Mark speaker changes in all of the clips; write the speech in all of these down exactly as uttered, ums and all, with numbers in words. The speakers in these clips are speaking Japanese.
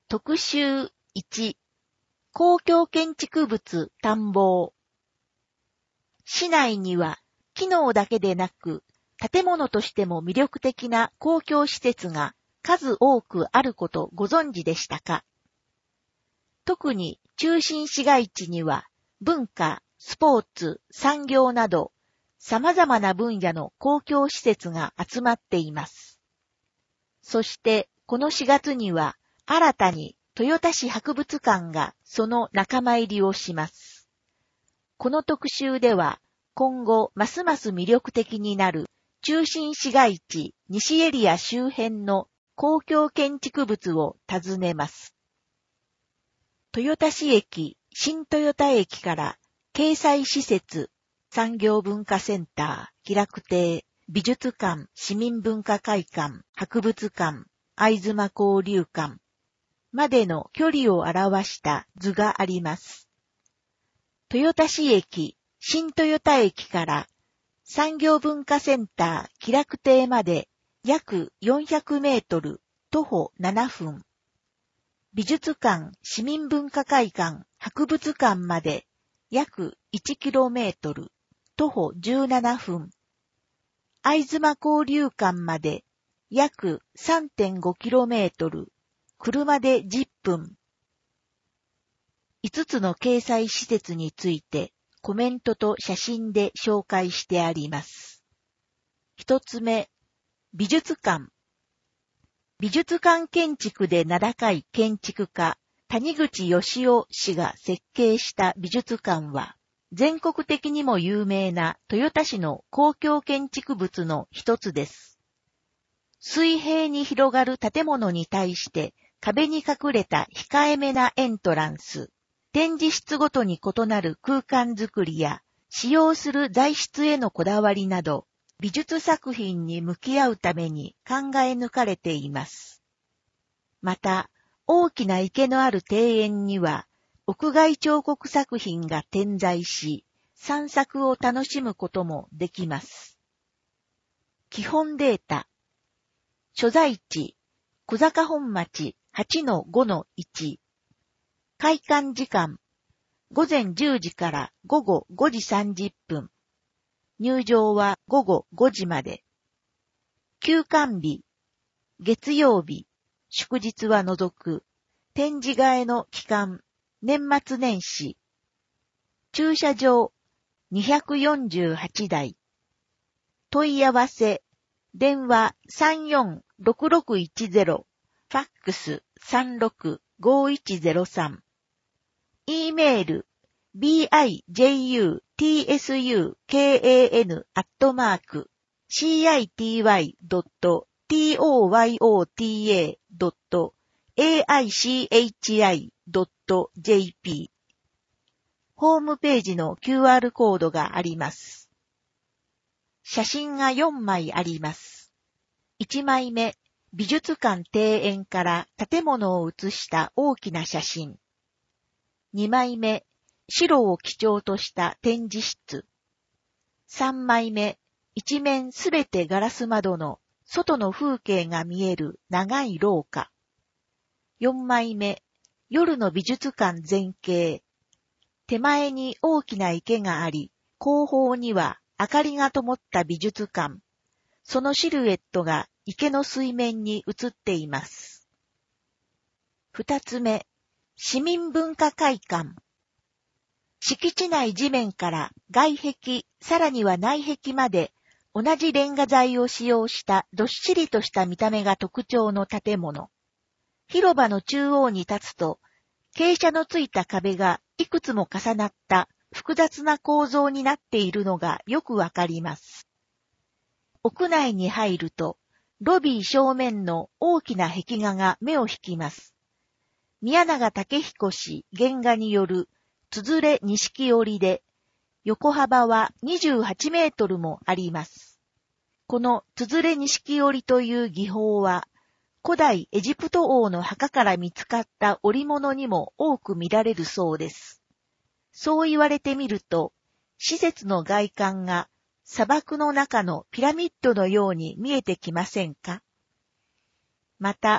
Speaker 1: 特集いち、公共建築物探訪。市内には機能だけでなく、建物としても魅力的な公共施設が数多くあることご存知でしたか？特に中心市街地には文化、スポーツ、産業など様々な分野の公共施設が集まっています。そしてこのしがつには新たに豊田市博物館がその仲間入りをします。この特集では今後ますます魅力的になる中心市街地西エリア周辺の公共建築物を訪ねます。豊田市駅、新豊田駅から掲載施設、産業文化センター、喜楽亭、美術館、市民文化会館、博物館、会津間交流館までの距離を表した図があります。豊田市駅、新豊田駅から産業文化センター、喜楽亭まで約よんひゃくメートル、徒歩ななふん。美術館、市民文化会館、博物館まで約いちキロメートル、徒歩じゅうななふん。会津間交流館まで約 さんてんごキロメートル、車でじゅっぷん。いつつの掲載施設についてコメントと写真で紹介してあります。一つ目、美術館。美術館建築で名高い建築家、谷口義雄氏が設計した美術館は、全国的にも有名な豊田市の公共建築物の一つです。水平に広がる建物に対して壁に隠れた控えめなエントランス、展示室ごとに異なる空間づくりや使用する材質へのこだわりなど、美術作品に向き合うために考え抜かれています。また、大きな池のある庭園には、屋外彫刻作品が点在し、散策を楽しむこともできます。基本データ。所在地、小坂本町 はちのごのいち。開館時間、ごぜんじゅうじからごごごじさんじゅっぷん。入場はごごごじまで。休館日、月曜日、祝日は除く。展示替えの期間、年末年始。駐車場、にひゃくよんじゅうはちだい。問い合わせ、電話 さんよんろくろくいちゼロ、ファックス さんろくごいちゼロさん。E メール、ビーアイジェイユーティーエスユーケーエーエヌ アットマーク シーアイティーワイ ドット トヨタ ドット エーアイシーエイチアイ ドット ジェーピー。ホームページの キューアール コードがあります。写真がよんまいあります。いちまいめ、美術館庭園から建物を写した大きな写真。にまいめ、白を基調とした展示室。さんまいめ、一面すべてガラス窓の外の風景が見える長い廊下。よんまいめ、夜の美術館全景。手前に大きな池があり、後方には明かりが灯った美術館。そのシルエットが池の水面に映っています。二つ目、市民文化会館。敷地内地面から外壁、さらには内壁まで同じレンガ材を使用したどっしりとした見た目が特徴の建物。広場の中央に立つと、傾斜のついた壁がいくつも重なった複雑な構造になっているのがよくわかります。屋内に入ると、ロビー正面の大きな壁画が目を引きます。宮永武彦氏原画によるつづれ錦織で、横幅はにじゅうはちメートルもあります。このつづれ錦織という技法は、古代エジプト王の墓から見つかった織物にも多く見られるそうです。そう言われてみると、施設の外観が砂漠の中のピラミッドのように見えてきませんか？また、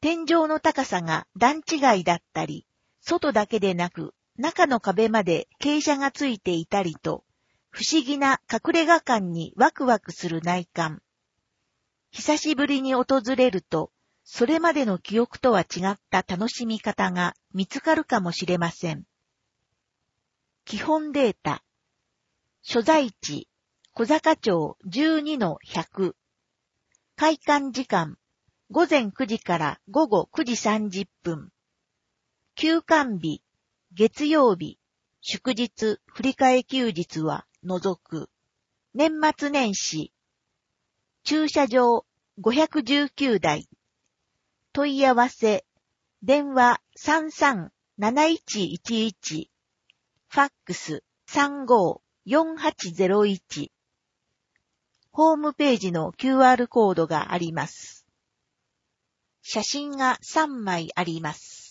Speaker 1: 天井の高さが段違いだったり、外だけでなく中の壁まで傾斜がついていたりと、不思議な隠れ家感にワクワクする内観。久しぶりに訪れると、それまでの記憶とは違った楽しみ方が見つかるかもしれません。基本データ。所在地、小坂町 じゅうにのひゃく。開館時間、ごぜんくじからごごくじさんじゅっぷん。休館日、月曜日、祝日、振り替え休日は除く。年末年始。駐車場ごひゃくじゅうきゅうだい。問い合わせ、電話 さんさんなないちいちいち。ファックス さんごよんはちゼロいち。ホームページの キューアール コードがあります。写真がさんまいあります。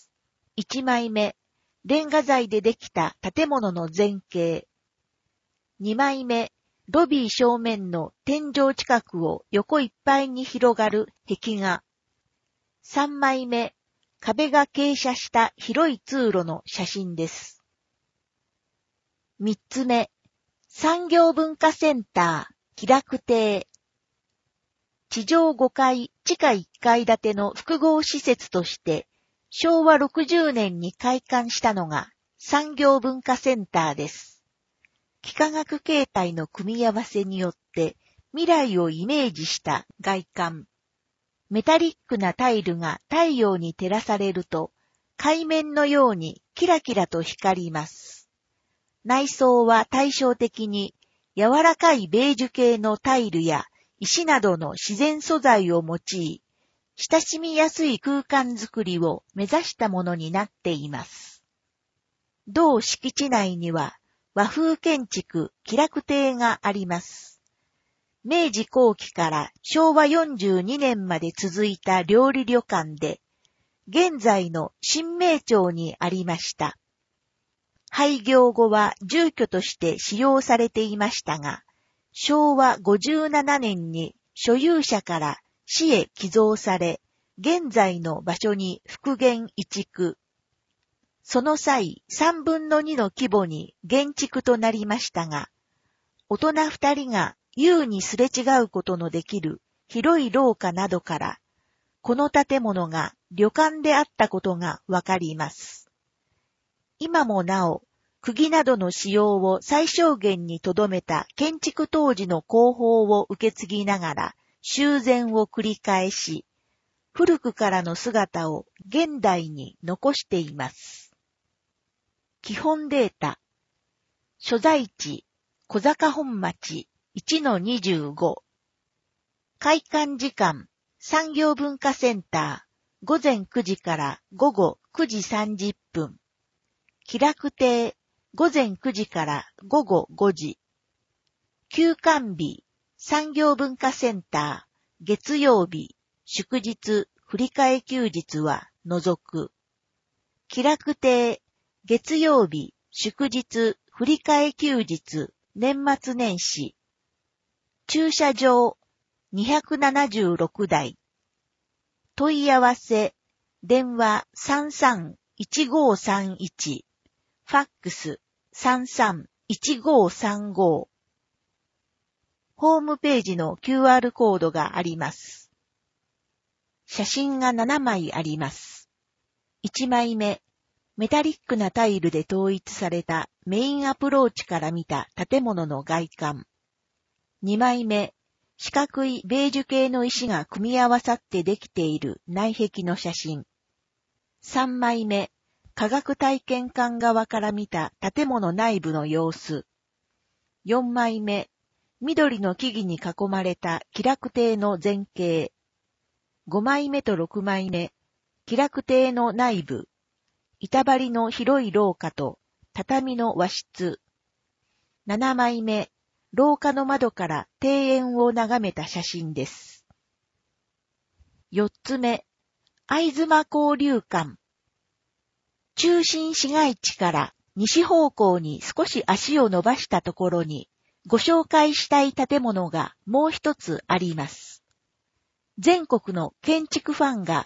Speaker 1: いちまいめ、レンガ材でできた建物の前景。にまいめ、ロビー正面の天井近くを横いっぱいに広がる壁画。さんまいめ、壁が傾斜した広い通路の写真です。みっつめ、産業文化センター、喜楽亭。地上ごかい、地下いっかい建ての複合施設として、しょうわろくじゅうねんに開館したのが産業文化センターです。幾何学形態の組み合わせによって未来をイメージした外観。メタリックなタイルが太陽に照らされると海面のようにキラキラと光ります。内装は対照的に柔らかいベージュ系のタイルや石などの自然素材を用い、親しみやすい空間づくりを目指したものになっています。同敷地内には和風建築喜楽亭があります。明治後期からしょうわよんじゅうにねんまで続いた料理旅館で、現在の新名町にありました。廃業後は住居として使用されていましたが、しょうわごじゅうななねんに所有者から市へ寄贈され、現在の場所に復元移築。その際、さんぶんのにの規模に減築となりましたが、大人ふたりが優にすれ違うことのできる広い廊下などから、この建物が旅館であったことがわかります。今もなお、釘などの使用を最小限に留めた建築当時の工法を受け継ぎながら修繕を繰り返し、古くからの姿を現代に残しています。基本データ。所在地、小坂本町 いちのにじゅうご。開館時間、産業文化センター、ごぜんくじからごごくじさんじゅっぷん。喜楽亭、ごぜんくじからごごごじ。休館日、産業文化センター、月曜日、祝日、振り替え休日は除く。喜楽亭、月曜日、祝日、振り替え休日、年末年始。駐車場、にひゃくななじゅうろくだい。問い合わせ、電話 さんさんいちごさんいち。ファックス さんさんいちごさんご。ホームページの キューアール コードがあります。写真がななまいあります。いちまいめ、メタリックなタイルで統一されたメインアプローチから見た建物の外観。にまいめ、四角いベージュ系の石が組み合わさってできている内壁の写真。さんまいめ、科学体験館側から見た建物内部の様子。よんまいめ、緑の木々に囲まれた喜楽亭の前景。ごまいめとろくまいめ、喜楽亭の内部。板張りの広い廊下と畳の和室。ななまいめ、廊下の窓から庭園を眺めた写真です。よっつめ、会津間交流館。中心市街地から西方向に少し足を伸ばしたところにご紹介したい建物がもう一つあります。全国の建築ファンが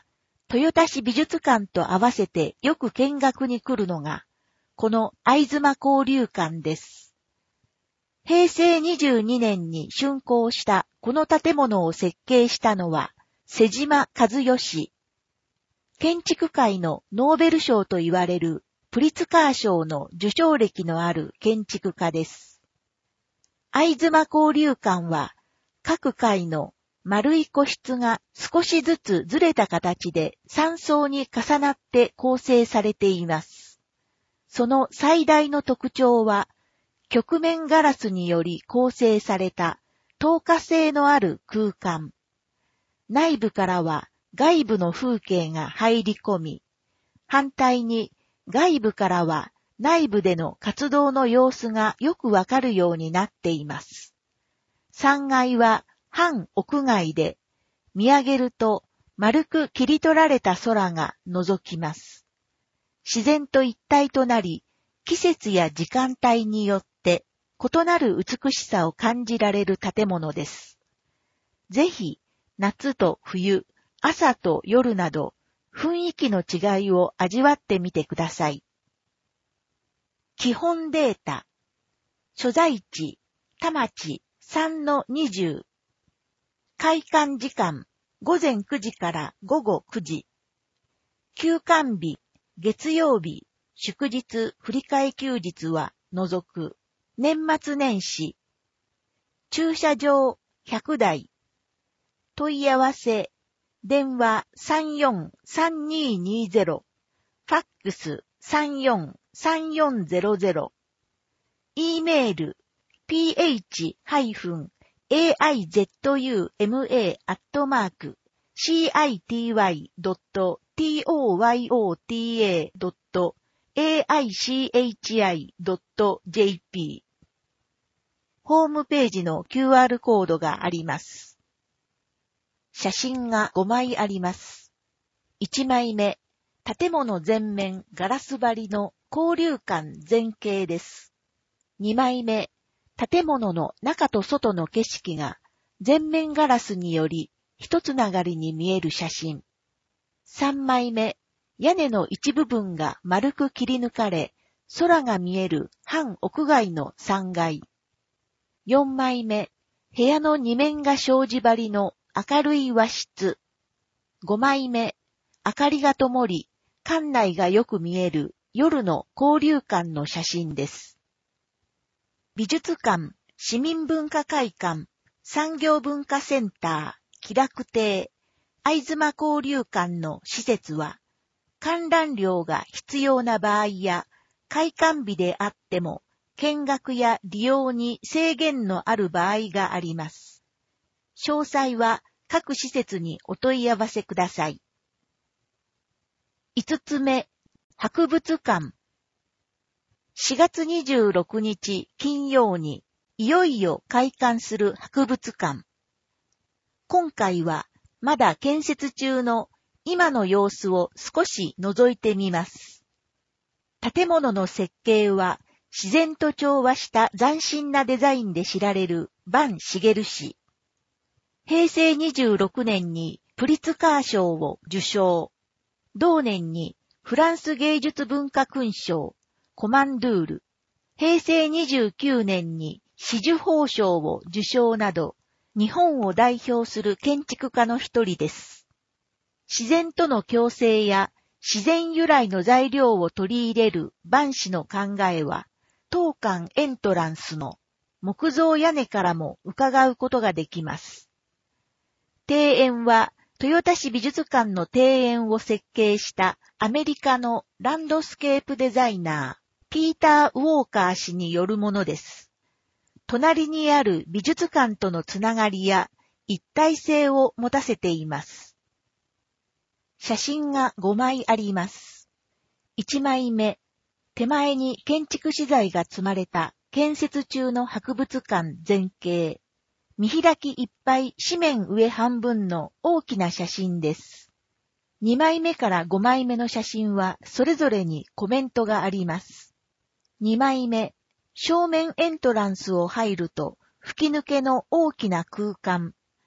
Speaker 1: 豊田市美術館と合わせてよく見学に来るのが、この会津間交流館です。へいせいにじゅうにねんに竣工したこの建物を設計したのは、瀬島和義。建築界のノーベル賞と言われるプリツカー賞の受賞歴のある建築家です。会津間交流館は、各階の丸い個室が少しずつずれた形でさん層に重なって構成されています。その最大の特徴は、曲面ガラスにより構成された透過性のある空間。内部からは外部の風景が入り込み、反対に外部からは内部での活動の様子がよくわかるようになっています。さんがいは半屋外で、見上げると丸く切り取られた空が覗きます。自然と一体となり、季節や時間帯によって異なる美しさを感じられる建物です。ぜひ、夏と冬、朝と夜など、雰囲気の違いを味わってみてください。基本データ。所在地、田町 さんのにじゅう。開館時間、ごぜんくじからごごくじ。休館日、月曜日、祝日、振り替え休日は除く。年末年始。駐車場ひゃくだい。問い合わせ、電話 さんよんさんににゼロ。ファックス さんよんさんよんゼロゼロ。E メール、ピーエイチ アイゼットユーエムエー アットマーク シーアイティーワイ ドット トヨタ ドット エーアイシーエイチアイ ドット ジェーピー ホームページの キューアール コードがあります。写真がごまいあります。いちまいめ、建物全面ガラス張りの交流館全景です。にまいめ、建物の中と外の景色が全面ガラスにより一つながりに見える写真。さんまいめ、屋根の一部分が丸く切り抜かれ、空が見える半屋外のさんがい。よんまいめ、部屋の二面が障子張りの明るい和室。ごまいめ、明かりが灯り、館内がよく見える夜の交流館の写真です。美術館、市民文化会館、産業文化センター、喜楽亭、会津間交流館の施設は、観覧料が必要な場合や、開館日であっても、見学や利用に制限のある場合があります。詳細は各施設にお問い合わせください。いつつめ、博物館。しがつにじゅうろくにち金曜にいよいよ開館する博物館。今回はまだ建設中の今の様子を少し覗いてみます。建物の設計は自然と調和した斬新なデザインで知られる坂茂氏。へいせいにじゅうろくねんにプリツカー賞を受賞。同年にフランス芸術文化勲章、コマンドゥール、へいせいにじゅうきゅうねんに紫綬褒章を受賞など、日本を代表する建築家の一人です。自然との共生や自然由来の材料を取り入れる坂氏の考えは、当館エントランスの木造屋根からも伺うことができます。庭園は、豊田市美術館の庭園を設計したアメリカのランドスケープデザイナー、ピーター・ウォーカー氏によるものです。隣にある美術館とのつながりや一体性を持たせています。写真がごまいあります。いちまいめ、手前に建築資材が積まれた建設中の博物館全景。見開きいっぱい紙面上半分の大きな写真です。にまいめからごまいめの写真はそれぞれにコメントがあります。にまいめ、正面エントランスを入ると吹き抜けの大きな空間。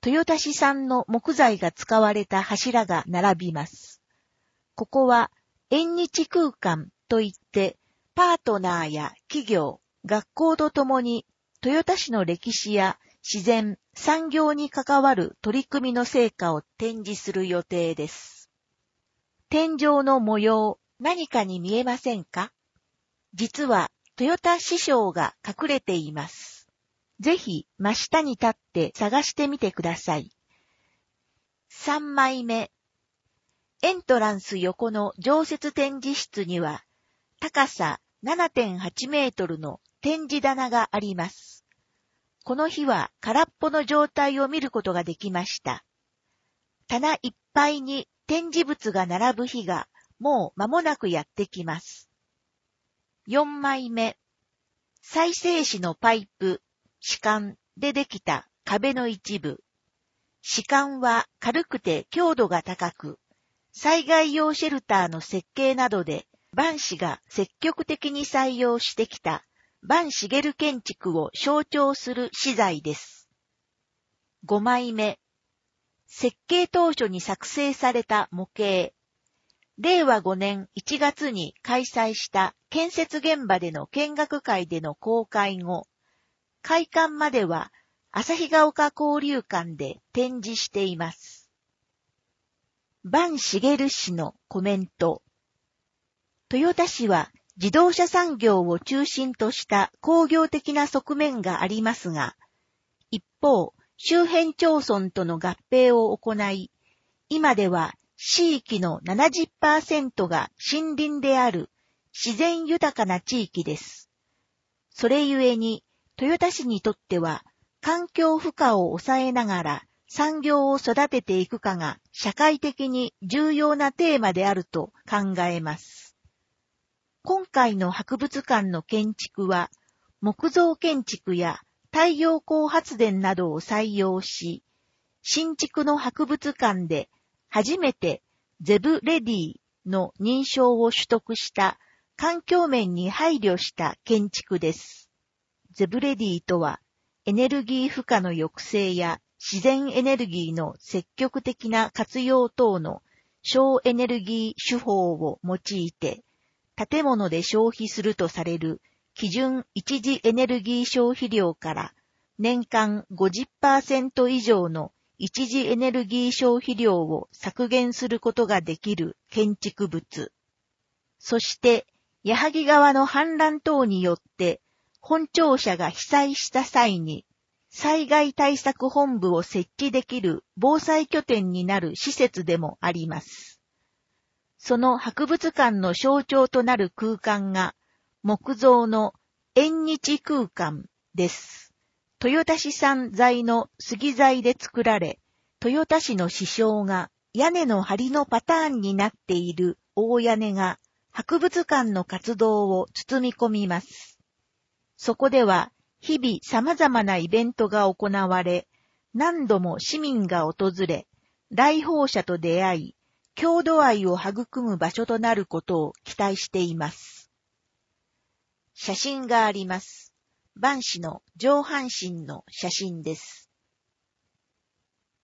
Speaker 1: 豊田市産の木材が使われた柱が並びます。ここは縁日空間といって、パートナーや企業、学校とともに豊田市の歴史や自然、産業に関わる取り組みの成果を展示する予定です。天井の模様、何かに見えませんか？実は豊田市章が隠れています。ぜひ真下に立って探してみてください。さんまいめ。エントランス横の常設展示室には、高さ ななてんはち メートルの展示棚があります。この日は空っぽの状態を見ることができました。棚いっぱいに展示物が並ぶ日がもう間もなくやってきます。よんまいめ。再生紙のパイプ、歯間でできた壁の一部。歯間は軽くて強度が高く、災害用シェルターの設計などで、坂氏が積極的に採用してきた坂茂建築を象徴する資材です。ごまいめ。設計当初に作成された模型。れいわごねんいちがつに開催した建設現場での見学会での公開後、開館までは旭ヶ丘交流館で展示しています。坂茂氏のコメント。豊田市は自動車産業を中心とした工業的な側面がありますが、一方、周辺町村との合併を行い、今では市域の ななじゅっパーセント が森林である自然豊かな地域です。それゆえに、豊田市にとっては、環境負荷を抑えながら産業を育てていくかが社会的に重要なテーマであると考えます。今回の博物館の建築は、木造建築や太陽光発電などを採用し、新築の博物館で初めてゼブレディの認証を取得した環境面に配慮した建築です。ゼブレディとは、エネルギー負荷の抑制や自然エネルギーの積極的な活用等の省エネルギー手法を用いて、建物で消費するとされる基準一次エネルギー消費量から年間 ごじゅっパーセント 以上の一次エネルギー消費量を削減することができる建築物。そして、矢作川の氾濫等によって本庁舎が被災した際に災害対策本部を設置できる防災拠点になる施設でもあります。その博物館の象徴となる空間が木造の縁日空間です。豊田市産材の杉材で作られ、豊田市の支承が屋根の梁のパターンになっている大屋根が博物館の活動を包み込みます。そこでは日々様々なイベントが行われ、何度も市民が訪れ、来訪者と出会い、郷土愛を育む場所となることを期待しています。写真があります。坂氏の上半身の写真です。